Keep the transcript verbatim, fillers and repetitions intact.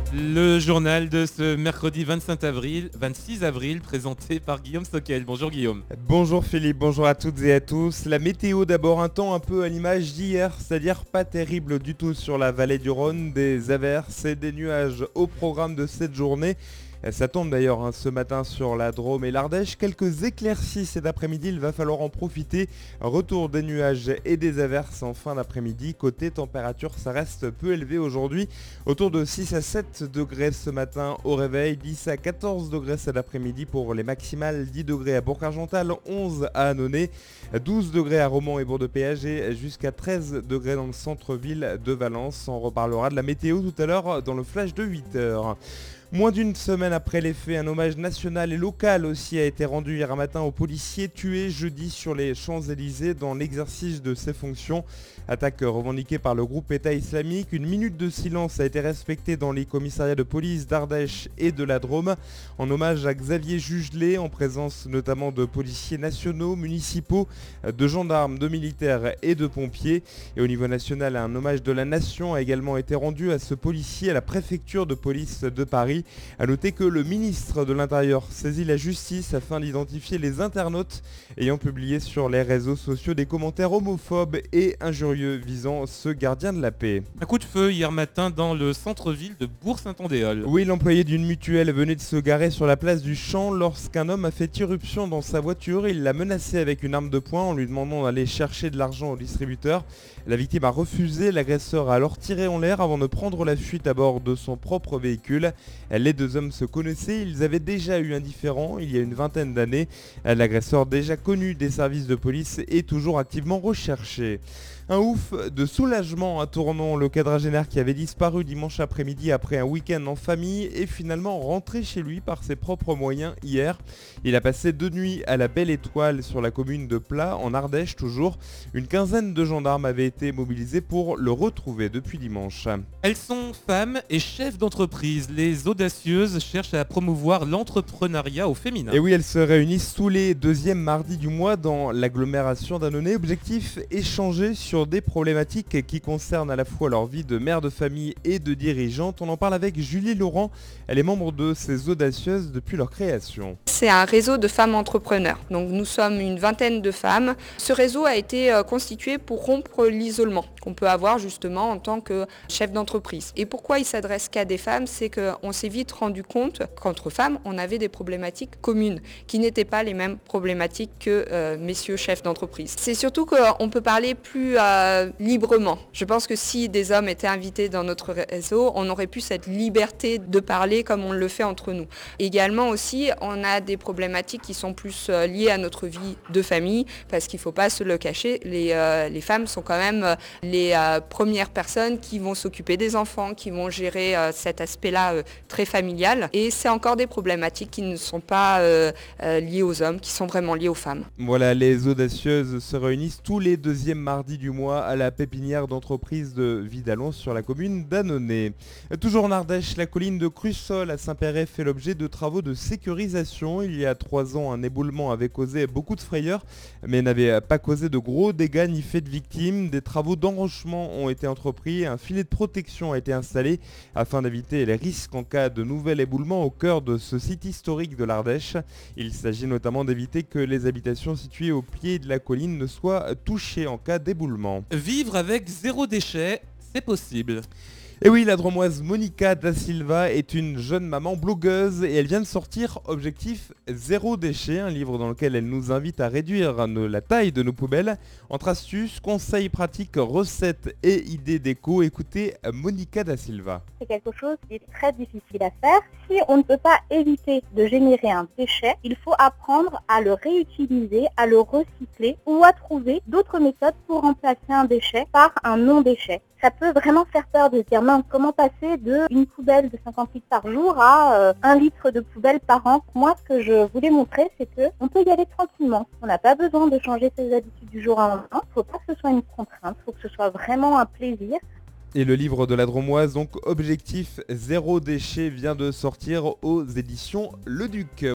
Le journal de ce mercredi vingt-cinq avril, vingt-six avril, présenté par Guillaume Sockel. Bonjour Guillaume. Bonjour Philippe, bonjour à toutes et à tous. La météo d'abord, un temps un peu à l'image d'hier, c'est-à-dire pas terrible du tout sur la vallée du Rhône, des averses et des nuages au programme de cette journée. Ça tombe d'ailleurs hein, ce matin sur la Drôme et l'Ardèche. Quelques éclaircies cet après-midi, il va falloir en profiter. Retour des nuages et des averses en fin d'après-midi. Côté température, ça reste peu élevé aujourd'hui. Autour de six à sept degrés ce matin au réveil, dix à quatorze degrés cet après-midi pour les maximales, dix degrés à Bourg-Argental, onze à Annonay, douze degrés à Romont et Bourg-de-Péage et jusqu'à treize degrés dans le centre-ville de Valence. On reparlera de la météo tout à l'heure dans le flash de huit heures. Moins d'une semaine après les faits, un hommage national et local aussi a été rendu hier matin aux policiers tués jeudi sur les Champs-Élysées dans l'exercice de ses fonctions. Attaque revendiquée par le groupe État islamique. Une minute de silence a été respectée dans les commissariats de police d'Ardèche et de la Drôme en hommage à Xavier Jugelet, en présence notamment de policiers nationaux, municipaux, de gendarmes, de militaires et de pompiers. Et au niveau national, un hommage de la nation a également été rendu à ce policier à la préfecture de police de Paris. A noter que le ministre de l'Intérieur saisit la justice afin d'identifier les internautes ayant publié sur les réseaux sociaux des commentaires homophobes et injurieux visant ce gardien de la paix. Un coup de feu hier matin dans le centre-ville de Bourg-Saint-Andéol. Oui, l'employé d'une mutuelle venait de se garer sur la place du Champ lorsqu'un homme a fait irruption dans sa voiture. Il l'a menacé avec une arme de poing en lui demandant d'aller chercher de l'argent au distributeur. La victime a refusé, l'agresseur a alors tiré en l'air avant de prendre la fuite à bord de son propre véhicule. Les deux hommes se connaissaient, ils avaient déjà eu un différend il y a une vingtaine d'années. L'agresseur, déjà connu des services de police, est toujours activement recherché. Un ouf de soulagement à Tournon, le quadragénaire qui avait disparu dimanche après-midi après un week-end en famille est finalement rentré chez lui par ses propres moyens hier. Il a passé deux nuits à la Belle Étoile sur la commune de Plat, en Ardèche toujours. Une quinzaine de gendarmes avaient été mobilisés pour le retrouver depuis dimanche. Elles sont femmes et chefs d'entreprise. Les audacieuses cherchent à promouvoir l'entrepreneuriat au féminin. Et oui, elles se réunissent tous les deuxièmes mardis du mois dans l'agglomération d'Annonay. Objectif, échanger sur des problématiques qui concernent à la fois leur vie de mère de famille et de dirigeante. On en parle avec Julie Laurent, elle est membre de ces audacieuses depuis leur création. C'est un réseau de femmes entrepreneurs. Donc nous sommes une vingtaine de femmes. Ce réseau a été constitué pour rompre l'isolement qu'on peut avoir justement en tant que chef d'entreprise. Et pourquoi il s'adresse qu'à des femmes, c'est qu'on s'est vite rendu compte qu'entre femmes, on avait des problématiques communes qui n'étaient pas les mêmes problématiques que euh, messieurs chefs d'entreprise. C'est surtout qu'on peut parler plus euh, librement. Je pense que si des hommes étaient invités dans notre réseau, on aurait pu cette liberté de parler comme on le fait entre nous. Également aussi, on a des problématiques qui sont plus euh, liées à notre vie de famille, parce qu'il ne faut pas se le cacher, les, euh, les femmes sont quand même euh, les euh, premières personnes qui vont s'occuper des enfants, qui vont gérer euh, cet aspect-là euh, très familial. Et c'est encore des problématiques qui ne sont pas euh, euh, liées aux hommes, qui sont vraiment liées aux femmes. Voilà, les audacieuses se réunissent tous les deuxièmes mardis du mois à la pépinière d'entreprise de Vidalon sur la commune d'Annonay. Toujours en Ardèche, la colline de Crussol à Saint-Péret fait l'objet de travaux de sécurisation. Il y a trois ans, un éboulement avait causé beaucoup de frayeurs, mais n'avait pas causé de gros dégâts ni fait de victimes. Des travaux d'enrochement ont été entrepris, un filet de protection a été installé afin d'éviter les risques en cas de nouvel éboulement au cœur de ce site historique de l'Ardèche. Il s'agit notamment d'éviter que les habitations situées au pied de la colline ne soient touchées en cas d'éboulement. Vivre avec zéro déchet, c'est possible. Et oui, la Dromoise Monica da Silva est une jeune maman blogueuse et elle vient de sortir Objectif Zéro Déchet, un livre dans lequel elle nous invite à réduire nos- la taille de nos poubelles. Entre astuces, conseils pratiques, recettes et idées déco, écoutez Monica da Silva. C'est quelque chose qui est très difficile à faire. Si on ne peut pas éviter de générer un déchet, il faut apprendre à le réutiliser, à le recycler ou à trouver d'autres méthodes pour remplacer un déchet par un non-déchet. Ça peut vraiment faire peur de se dire, mince, comment passer d'une poubelle de cinquante litres par jour à euh, un litre de poubelle par an. Moi, ce que je voulais montrer, c'est qu'on peut y aller tranquillement. On n'a pas besoin de changer ses habitudes du jour au lendemain. Il ne faut pas que ce soit une contrainte, il faut que ce soit vraiment un plaisir. Et le livre de la Dromoise, donc Objectif Zéro Déchet, vient de sortir aux éditions Le Duc.